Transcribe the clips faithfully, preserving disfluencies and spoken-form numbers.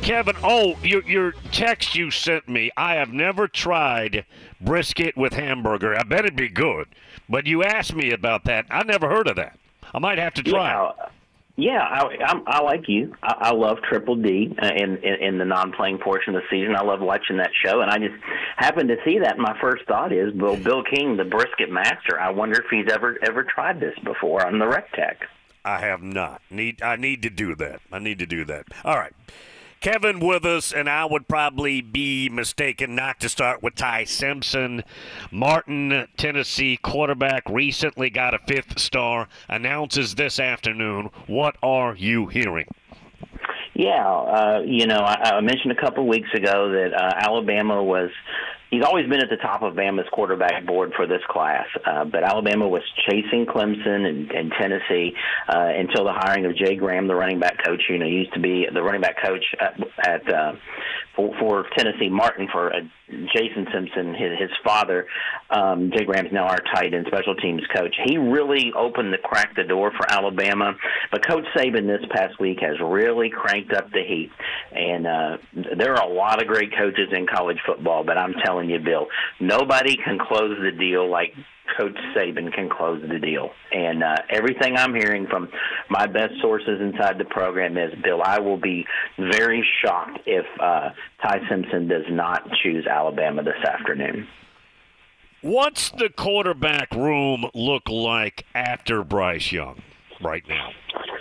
Kevin, oh, your, your text you sent me, I have never tried brisket with hamburger. I bet it'd be good. But you asked me about that. I never heard of that. I might have to try yeah. it. Yeah, I, I'm, I like you. I, I love Triple D uh, in, in in the non-playing portion of the season. I love watching that show, and I just happened to see that. My first thought is, Bill Bill King, the brisket master. I wonder if he's ever ever tried this before on the Rec Tech. I have not. Need I need to do that. I need to do that. All right. Kevin with us, and I would probably be mistaken not to start with Ty Simpson. Martin, Tennessee quarterback, recently got a fifth star, announces this afternoon. What are you hearing? Yeah, uh, you know, I, I mentioned a couple of weeks ago that uh, Alabama was – he's always been at the top of Bama's quarterback board for this class, uh, but Alabama was chasing Clemson and, and Tennessee uh, until the hiring of Jay Graham, the running back coach. You know, he used to be the running back coach at, at uh, for, for Tennessee. Martin for uh, Jason Simpson, his, his father. Um, Jay Graham's now our tight end special teams coach. He really opened the cracked the door for Alabama, but Coach Saban this past week has really cranked up the heat, and uh, there are a lot of great coaches in college football, but I'm telling you, Bill, nobody can close the deal like Coach Saban can close the deal. And uh, everything I'm hearing from my best sources inside the program is, Bill, I will be very shocked if uh, Ty Simpson does not choose Alabama this afternoon. What's the quarterback room look like after Bryce Young right now?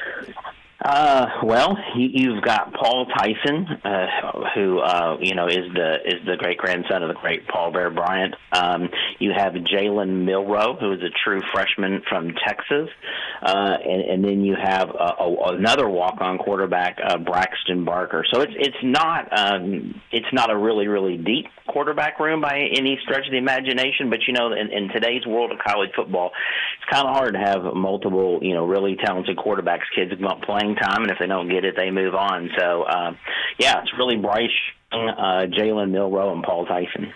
Uh, well, you, you've got Paul Tyson, uh, who uh, you know is the is the great grandson of the great Paul Bear Bryant. Um, you have Jalen Milroe, who is a true freshman from Texas, uh, and, and then you have uh, a, another walk-on quarterback, uh, Braxton Barker. So it's it's not um, it's not a really really deep quarterback room by any stretch of the imagination. But you know, in, in today's world of college football, it's kind of hard to have multiple you know really talented quarterbacks. Kids want playing time, and if they don't get it, they move on. So, uh, yeah, it's really Bryce, uh, Jalen Milroe, and Paul Tyson.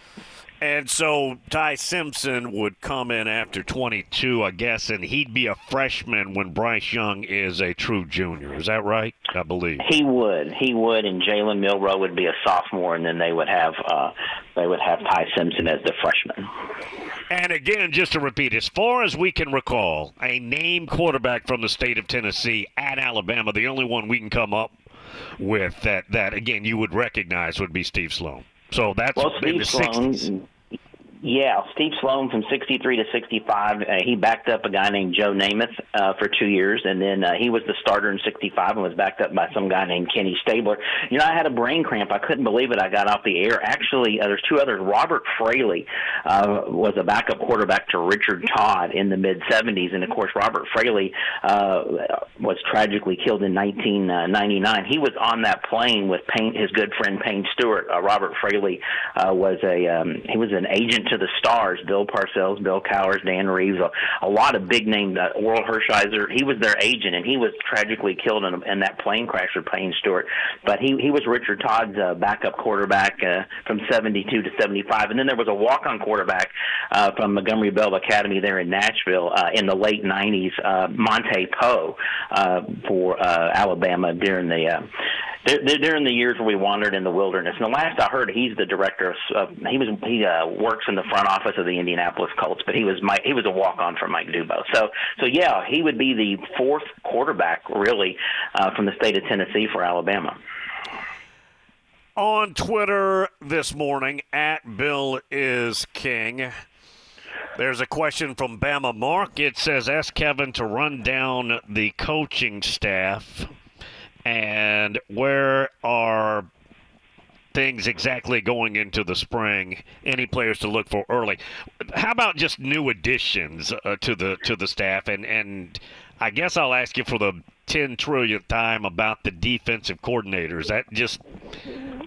And so Ty Simpson would come in after twenty-two, I guess, and he'd be a freshman when Bryce Young is a true junior. Is that right? I believe he would. He would, and Jalen Milroe would be a sophomore, and then they would have uh, they would have Ty Simpson as the freshman. And again, just to repeat, as far as we can recall, a named quarterback from the state of Tennessee at Alabama, the only one we can come up with that, that again, you would recognize would be Steve Sloan. So that's well, in Steve the Sloan, sixties. Yeah, Steve Sloan from sixty-three to sixty-five. Uh, he backed up a guy named Joe Namath uh, for two years, and then uh, he was the starter in sixty-five and was backed up by some guy named Kenny Stabler. You know, I had a brain cramp. I couldn't believe it. I got off the air. Actually, uh, there's two others. Robert Fraley uh, was a backup quarterback to Richard Todd in the mid-seventies, and, of course, Robert Fraley uh, was tragically killed in nineteen ninety-nine. He was on that plane with Payne, his good friend Payne Stewart. Uh, Robert Fraley uh, was a um, he was an agent to the stars, Bill Parcells, Bill Cowers, Dan Reeves, a, a lot of big-name, uh, Oral Hershiser. He was their agent, and he was tragically killed in, in that plane crash with Payne Stewart. But he, he was Richard Todd's uh, backup quarterback uh, from seventy-two to seventy-five. And then there was a walk-on quarterback uh, from Montgomery Bell Academy there in Nashville uh, in the late nineties, uh, Monte Poe, uh, for uh, Alabama during the uh, during the years where we wandered in the wilderness. And the last I heard, he's the director of, uh, he was he uh, works in the front office of the Indianapolis Colts, but he was Mike, he was a walk-on for Mike Dubose. So, so yeah, he would be the fourth quarterback, really, uh, from the state of Tennessee for Alabama. On Twitter this morning, at Bill is King, there's a question from Bama Mark. It says, ask Kevin to run down the coaching staff and where are things exactly going into the spring, any players to look for early. How about just new additions uh, to the to the staff? And, and I guess I'll ask you for the ten trillionth time about the defensive coordinators. That just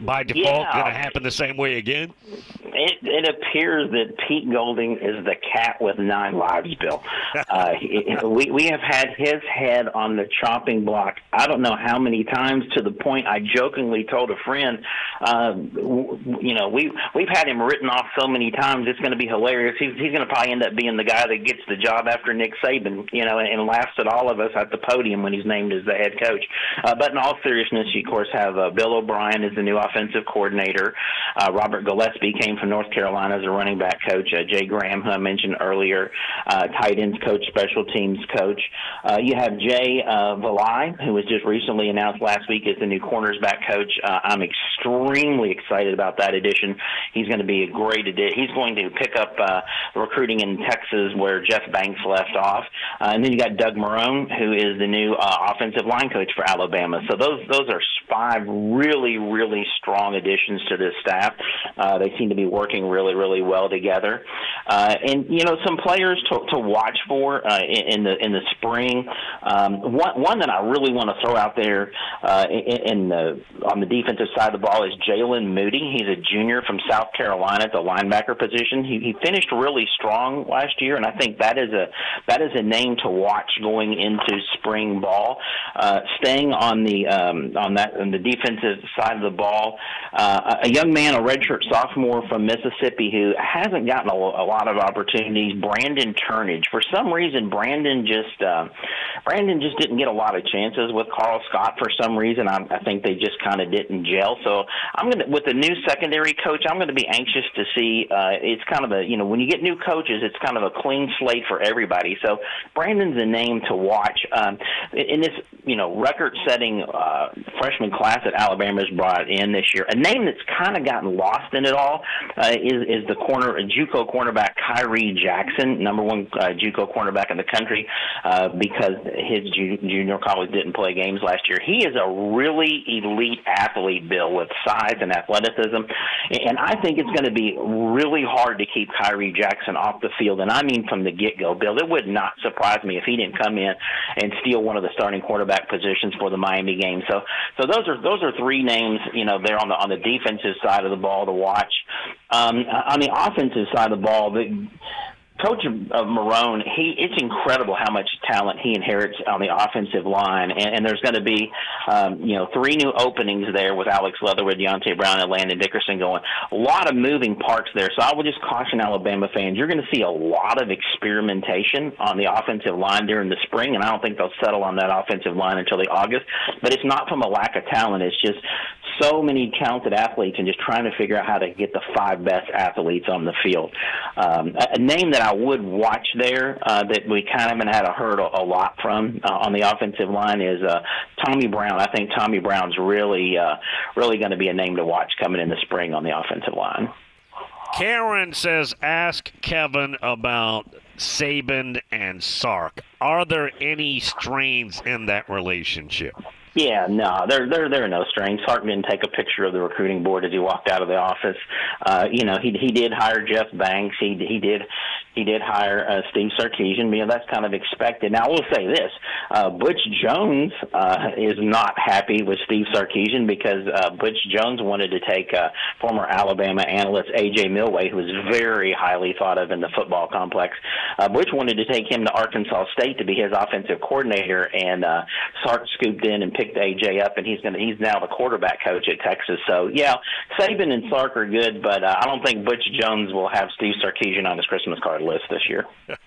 by default yeah. going to happen the same way again? It, it appears that Pete Golding is the cat with nine lives, Bill. Uh, it, we, we have had his head on the chopping block I don't know how many times, to the point I jokingly told a friend, uh, you know, we, we've had him written off so many times, it's going to be hilarious. He's, he's going to probably end up being the guy that gets the job after Nick Saban, you know, and, and laughs at all of us at the podium when he's named as the head coach. Uh, but in all seriousness, you, of course, have uh, Bill O'Brien as the new offensive coordinator. Uh, Robert Gillespie came from North Carolina as a running back coach. Uh, Jay Graham, who I mentioned earlier, uh, tight ends coach, special teams coach. Uh, you have Jay uh, Valai, who was just recently announced last week as the new cornersback coach. Uh, I'm extremely excited about that addition. He's going to be a great addition. He's going to pick up uh, recruiting in Texas where Jeff Banks left off. Uh, and then you got Doug Marrone, who is the new uh, offensive line coach for Alabama. So those those are five really, really strong additions to this staff. Uh, they seem to be working really, really well together. Uh, and, you know, some players to, to watch for uh, in, in the in the spring. Um, one, one that I really want to throw out there uh, in, in the, on the defensive side of the ball is Jalen Moody. He's a junior from South Carolina at the linebacker position. He, he finished really strong last year, and I think that is a that is a name to watch going into spring ball. Uh, staying on the um, on that on the defensive side of the ball, uh, a young man, a redshirt sophomore from Mississippi who hasn't gotten a, a lot of opportunities, Brandon Turnage. For some reason, Brandon just uh, Brandon just didn't get a lot of chances with Carl Scott for some reason. I, I think they just kind of didn't gel. So I'm gonna, with the new secondary coach, I'm going to be anxious to see. Uh, it's kind of a, you know, when you get new coaches, it's kind of a clean slate for everybody. So Brandon's a name to watch. Um, in this, you know, record-setting uh, freshman class that Alabama's brought in this year, a name that's kind of gotten lost in it all uh, is, is the corner, JUCO cornerback Kyrie Jackson, number one uh, JUCO cornerback in the country, uh, because his ju- junior college didn't play games last year. He is a really elite athlete, Bill, with size and athleticism, and I think it's going to be really hard to keep Kyrie Jackson off the field, and I mean from the get-go, Bill. It would not surprise me if he didn't come in and steal one of the starting quarterback positions for the Miami game. So, so those are those are three names, you know, there on the on the defensive side of the ball to watch. Um, on the offensive side of the ball, the Coach of Marrone, he it's incredible how much talent he inherits on the offensive line, and, and there's going to be, um, you know, three new openings there with Alex Leatherwood, Deontay Brown, and Landon Dickerson going. A lot of moving parts there, so I would just caution Alabama fans, you're going to see a lot of experimentation on the offensive line during the spring, and I don't think they'll settle on that offensive line until the August, but it's not from a lack of talent. It's just so many talented athletes and just trying to figure out how to get the five best athletes on the field. Um, a, a name that I would watch there uh, that we kind of haven't had a heard a, a lot from uh, on the offensive line is uh, Tommy Brown. I think Tommy Brown's really, uh, really going to be a name to watch coming in the spring on the offensive line. Karen says, ask Kevin about Saban and Sark. Are there any strains in that relationship? Yeah, no, there, there, there are no strings. Sark didn't take a picture of the recruiting board as he walked out of the office. Uh, you know, he he did hire Jeff Banks. He he did he did hire uh, Steve Sarkisian. You know, that's kind of expected. Now, I will say this: uh, Butch Jones uh, is not happy with Steve Sarkisian because uh, Butch Jones wanted to take uh, former Alabama analyst A J Milway, who was very highly thought of in the football complex. Uh, Butch wanted to take him to Arkansas State to be his offensive coordinator, and uh, Sark scooped in and picked A J up, and he's going to he's now the quarterback coach at Texas. So yeah, Saban and Sark are good, but uh, I don't think Butch Jones will have Steve Sarkisian on his Christmas card list this year.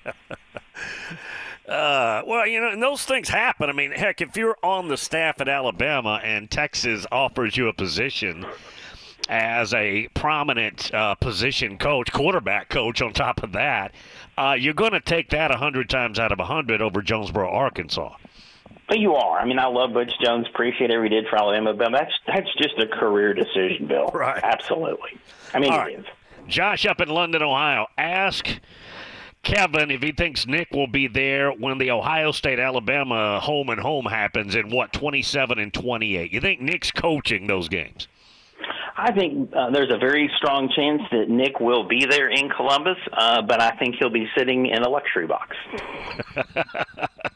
Uh, well, you know, and those things happen. I mean, heck, if you're on the staff at Alabama and Texas offers you a position as a prominent uh, position coach, quarterback coach on top of that, uh, you're going to take that one hundred times out of one hundred over Jonesboro, Arkansas. But you are. I mean, I love Butch Jones. Appreciate everything he did for Alabama, but that's that's just a career decision, Bill. Right. Absolutely. I mean, All it right. is. Josh up in London, Ohio. Ask Kevin if he thinks Nick will be there when the Ohio State-Alabama home and home happens in, what, twenty-seven and twenty-eight. You think Nick's coaching those games? I think uh, there's a very strong chance that Nick will be there in Columbus, uh, but I think he'll be sitting in a luxury box.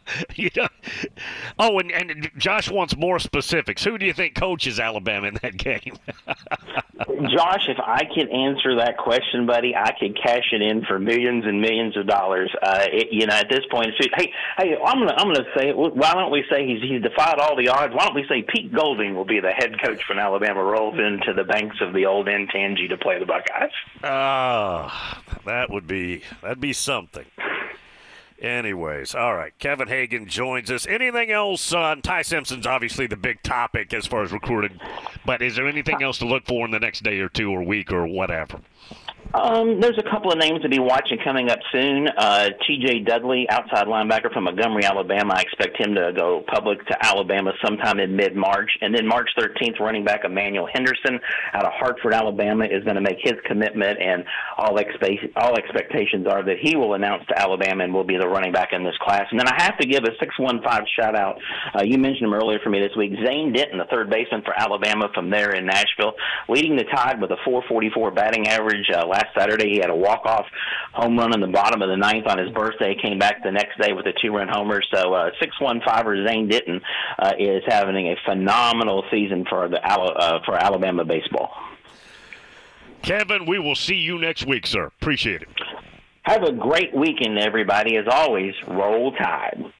you know. Oh, and, and Josh wants more specifics. Who do you think coaches Alabama in that game? Josh, if I could answer that question, buddy, I could cash it in for millions and millions of dollars. Uh, it, you know, at this point, so, hey, hey, I'm gonna, I'm gonna say, why don't we say he's he's defied all the odds? Why don't we say Pete Golding will be the head coach when Alabama rolls into the banks of the old N-Tangy to play the Buckeyes? Ah, uh, that would be that'd be something. Anyways, all right. Kevin Hagan joins us. Anything else on Ty Simpson's obviously the big topic as far as recruiting, but is there anything else to look for in the next day or two or week or whatever? Um, there's a couple of names to be watching coming up soon. Uh, T J Dudley, outside linebacker from Montgomery, Alabama. I expect him to go public to Alabama sometime in mid-March. And then March thirteenth, running back Emmanuel Henderson out of Hartford, Alabama, is going to make his commitment, and all, expe- all expectations are that he will announce to Alabama and will be the running back in this class. And then I have to give a six one five shout-out. Uh, you mentioned him earlier for me this week. Zane Denton, the third baseman for Alabama from there in Nashville, leading the Tide with a four forty-four batting average. Uh, last Saturday, he had a walk-off home run in the bottom of the ninth on his birthday, came back the next day with a two-run homer. So uh, six one five-er Zane Denton uh, is having a phenomenal season for the uh, for Alabama baseball. Kevin, we will see you next week, sir. Appreciate it. Have a great weekend, everybody. As always, roll Tide.